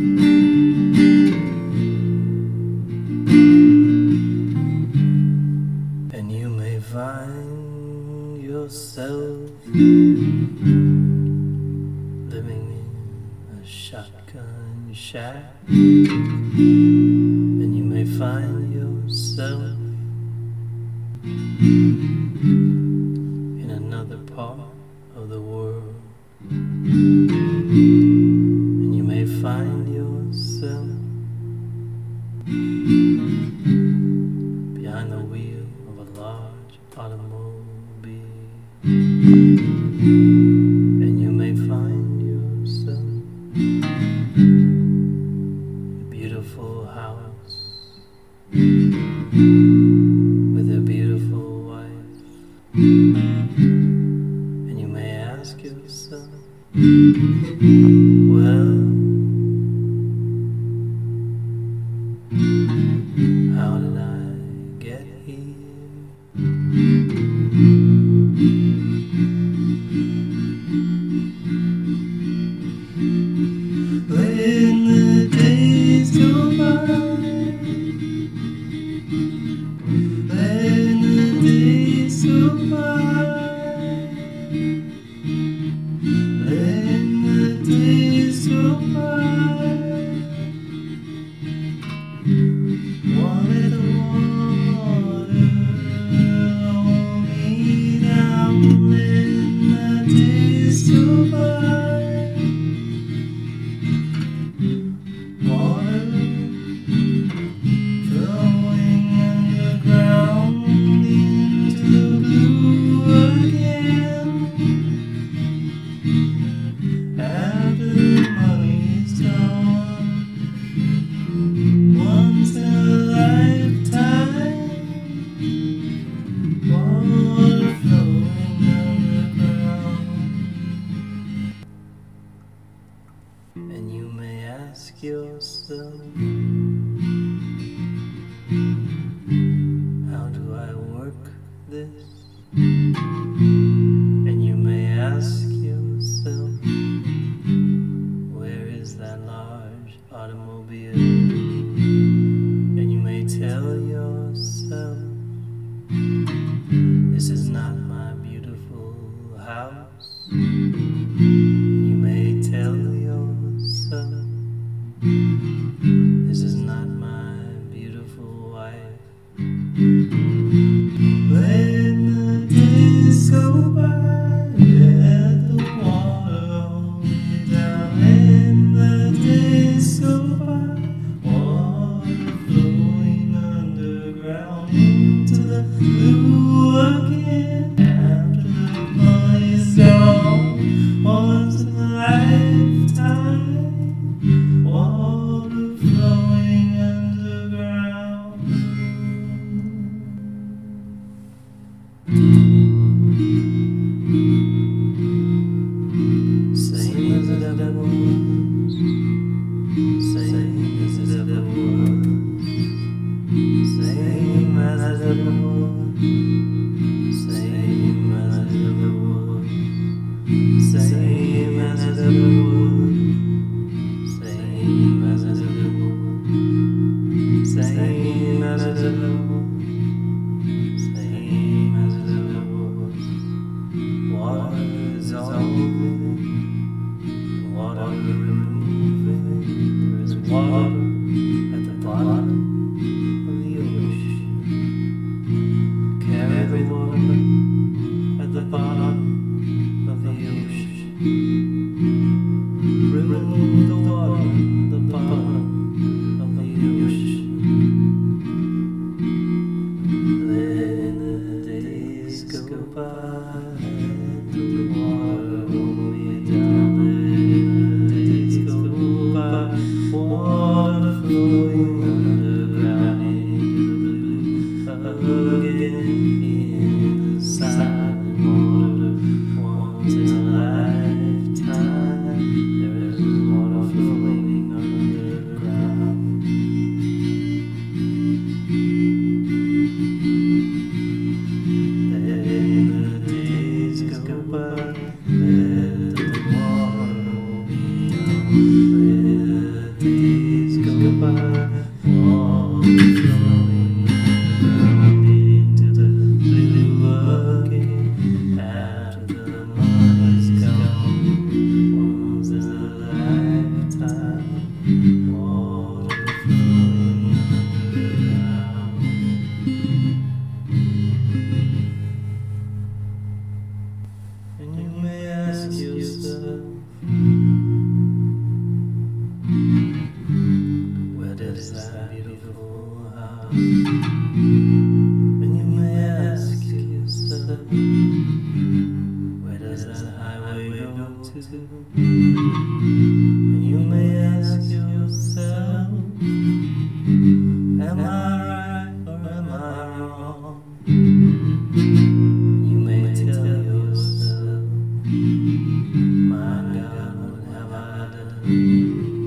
And you may find yourself living in a shotgun shack, and you may find yourself in another part of the world, and you may find yourself behind the wheel of a large automobile, and you may find yourself in a beautiful house with a beautiful wife, and you may ask yourself, well, how did I get here? When the days go by, when the days go by, when the days go by, won't let the water hold me down. When the days go by, water flowing underground into the blue again. After the money's gone, once in a lifetime, water flowing underground. And you may ask yourself, how do I work this? And you may ask yourself, where is that large automobile? And you may tell yourself, this is not my beautiful house. You may tell yourself, this is not my beautiful wife. When the days go by, let the water hold me down. When the days go by, water flowing underground into the blue again. After the money's gone, once in a lifetime, water flowing underground. Same as it ever was, same as it ever was, same as it ever was, same as it ever was, same as it ever was, same as it ever was, same as it ever was, same as it ever was. Water is all moving, water removing. There is water at the bottom of the ocean. Carry the water at the bottom of the ocean. Remove the water at the bottom of the ocean. Let the days go by, let the water hold me down. Let the days go by, water flowing underground into the blue again. In the silent water, once in a lifetime, there is water flowing underground. Let the days go by, let the water hold me down. Let the And you may ask yourself, where does that highway go to? And you may ask yourself, am I right or am I wrong? You may tell yourself, my God, what have I done?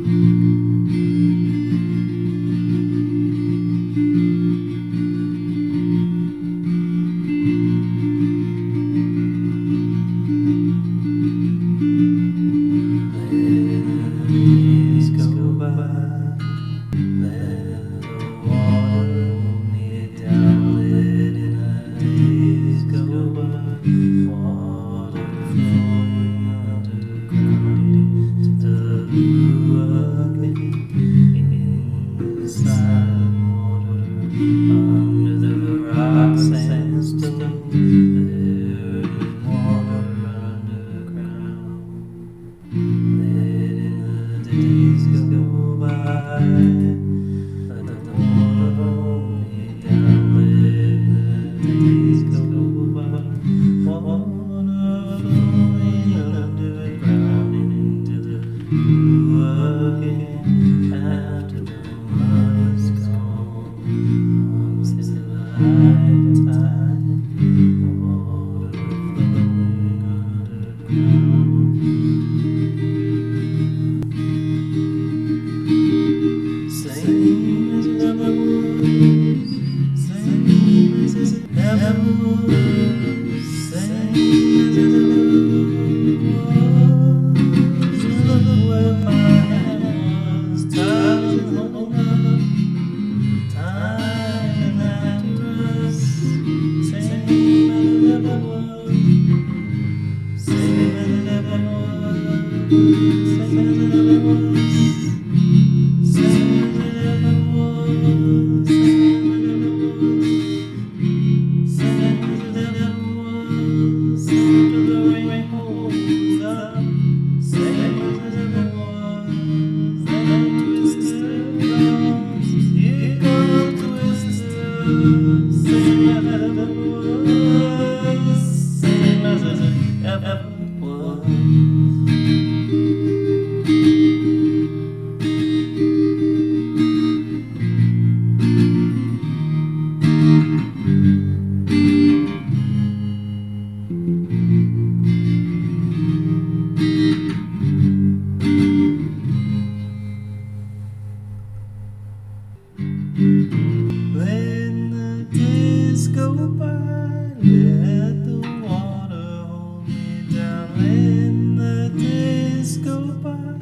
When the days go by, let the water hold me down. When the days go by,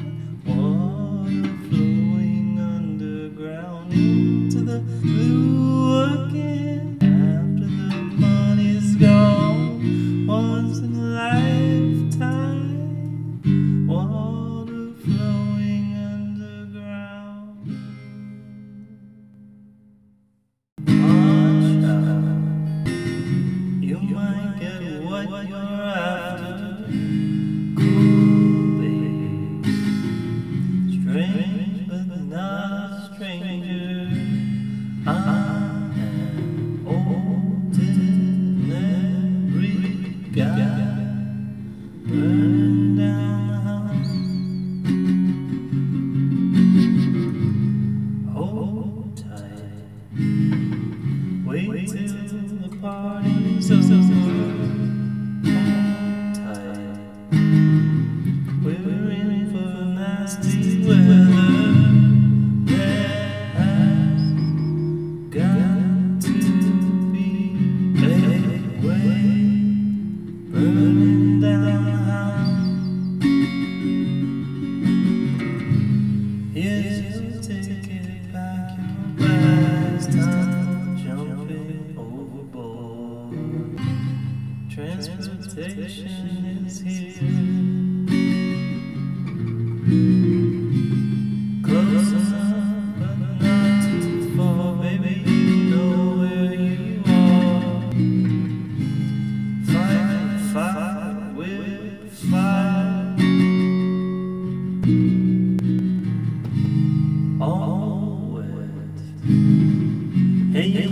water flowing underground into the blue again. After the money's gone, once in a lifetime, water flowing underground. You might get what you're after. Cool babe, strange but not a stranger. I am ordinary guy, burning down the house. Hold tight, wait till the party's over. We're in for nasty weather. There has got to be a way, burning down the house. Here's your ticket, pack your bags, time jumping overboard. Transportation is here. Close enough, but not too far, baby. You know where you are. Fight, fight with fire. All wet. Hey,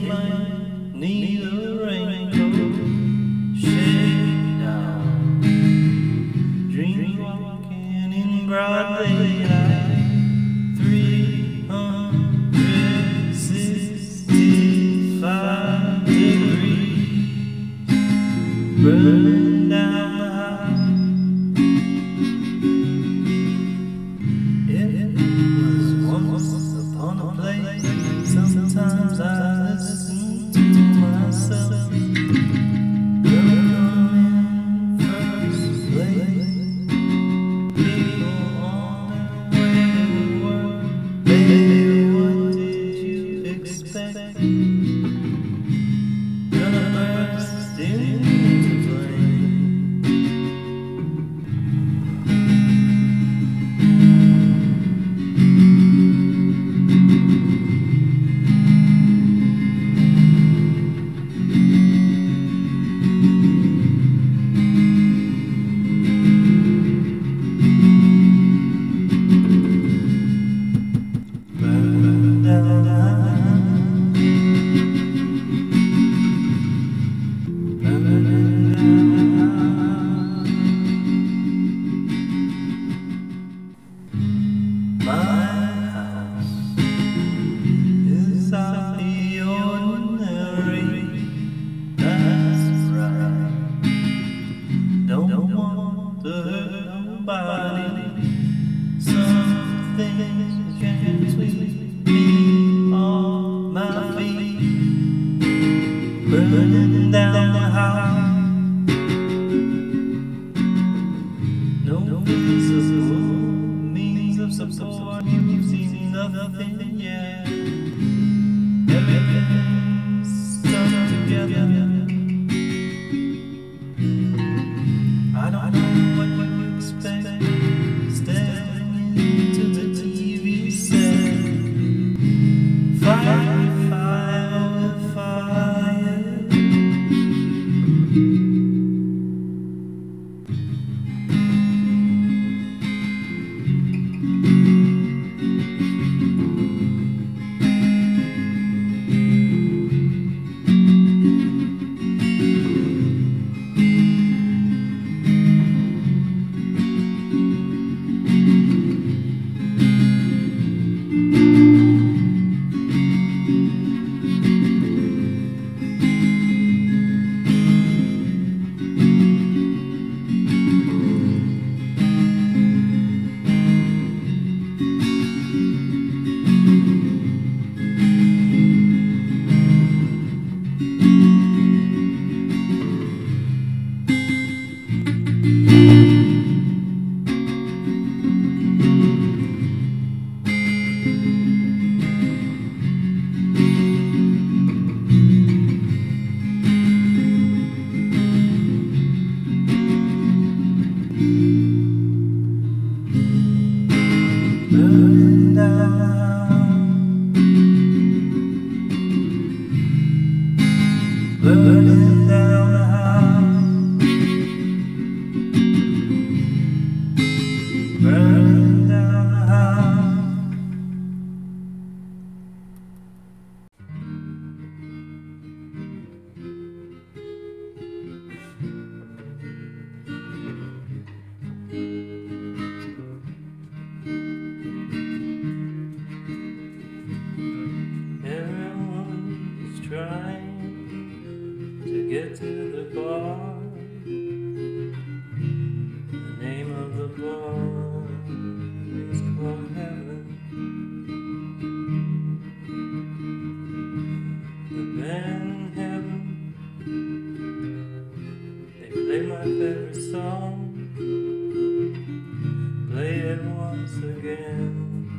nothing yet. Everything's stuck together. I don't know what you expect. Staring into the TV set. Fire, fire, fire. Burning down, burning down the house, burning down the house. Everyone's trying to get to the bar. The name of the bar is called Heaven. The band Heaven, they play my favorite song. Play it once again.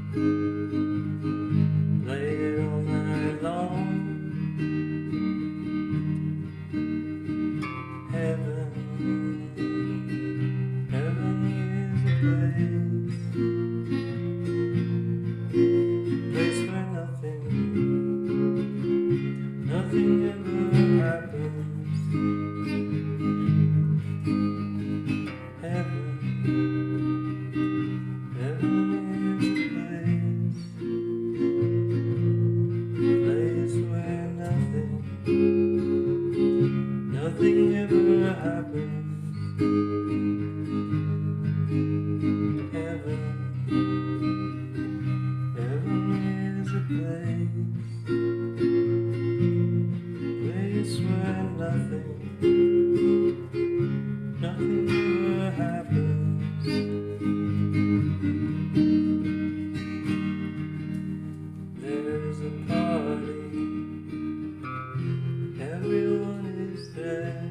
Play it all night long. Heaven, heaven is a place where nothing ever happens. Heaven, heaven is a place where nothing ever happens. Heaven, heaven is a place where nothing ever happens. There's a party, everyone is there.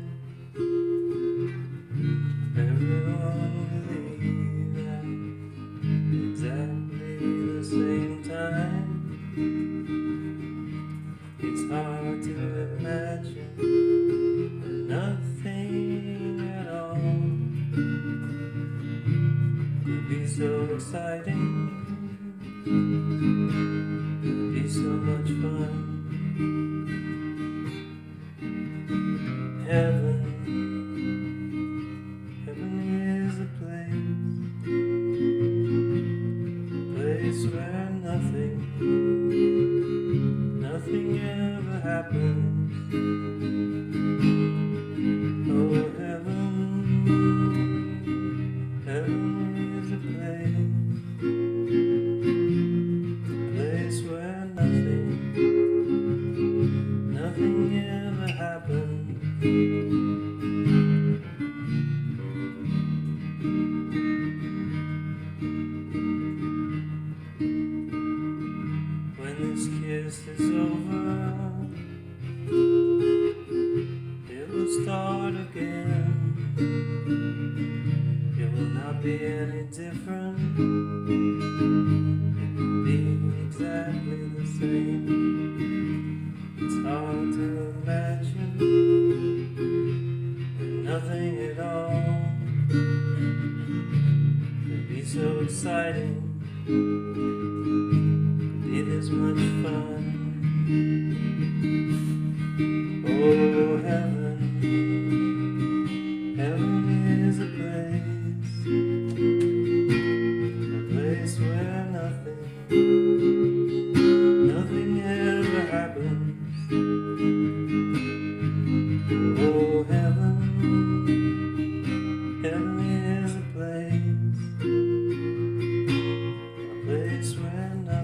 Everyone will leave at exactly the same time. It's hard to imagine nothing at all could be so exciting, could be so much fun. Heaven, heaven is a place where nothing ever happens. Oh, heaven, heaven is a place where nothing ever happens. When this kiss is over, it will start again. It will not be any different. It will be exactly exactly the same. It's hard to imagine that nothing at all could be so exciting, could be this much fun. Oh, heaven, heaven is a place where nothing ever happens. Oh, heaven, heaven is a place where nothing